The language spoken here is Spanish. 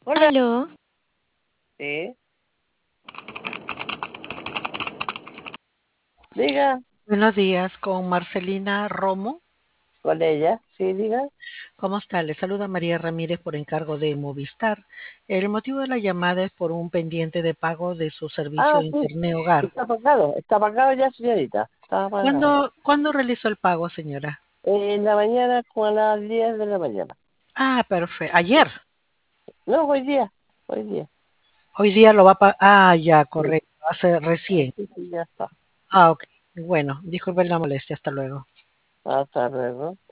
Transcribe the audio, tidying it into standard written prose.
Hola, Aló, sí, diga buenos días con Marcelina Romo. con ella, sí, diga. ¿Cómo está? Le saluda María Ramírez por encargo de Movistar. El motivo de la llamada es por un pendiente de pago de su servicio Ah, de sí, Internet Hogar. está pagado ya, señorita, está pagado. ¿Cuándo realizó el pago, señora? En la mañana, como a las 10 de la mañana. Ah, perfecto. Ayer. No, hoy día, Hoy día lo va a pagar. Ah, ya, sí, correcto. Hace recién. sí, ya está. Ah, ok. Bueno, disculpe la molestia. Hasta luego. Hasta luego.